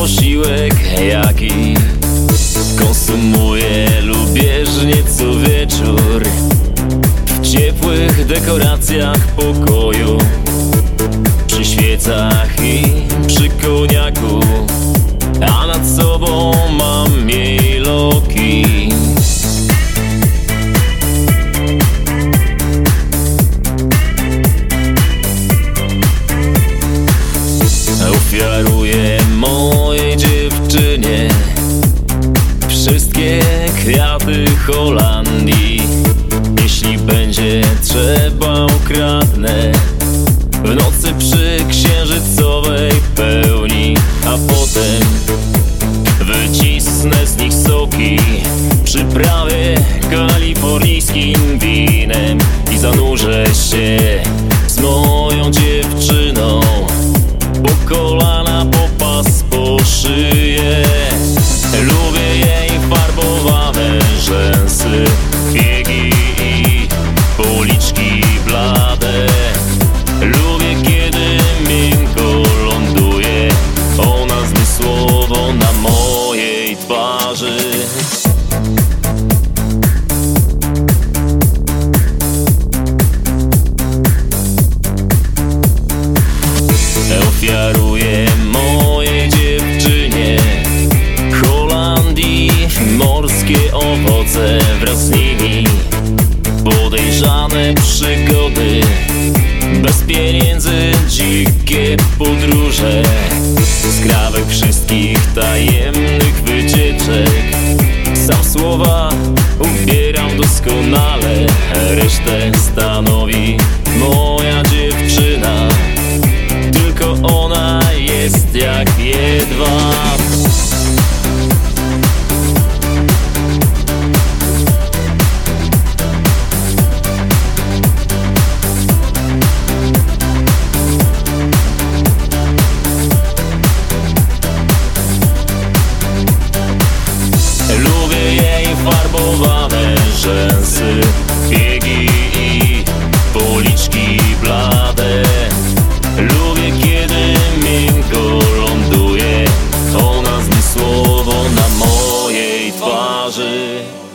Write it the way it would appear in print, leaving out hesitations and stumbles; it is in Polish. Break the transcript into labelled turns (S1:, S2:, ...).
S1: posiłek jaki konsumuję lubieżnie co wieczór w ciepłych dekoracjach pokoju, przy świecach i przy koniaku, a nad sobą mam jej loki. Ofiaruję mojej dziewczynie wszystkie kwiaty Holandii. Jeśli będzie trzeba, ukradnę w nocy przy księżycowej pełni, a potem wycisnę z nich soki, przyprawię kalifornijskim winem i zanurzę się z moją dziewczyną po kolana, po pas, po szyję. Lubię jej farbowane rzęsy, biegi i policzki blade. Lubię, kiedy miękko ląduje ona zmysłowo na mojej twarzy. Ofiaruję mojej dziewczynie Holandii morskie owoce, wraz z nimi podejrzane przygody, bez pieniędzy dzikie podróże, skrawek wszystkich tajemnych wycieczek. Sam słowa ubieram doskonale, resztę stanowi moja dziewczyna. Tylko ona jest jak jedwab. Lubię jej farbowane rzęsy, biegi i policzki blade. Lubię, kiedy miękko ląduje ona zmysłowo na mojej twarzy.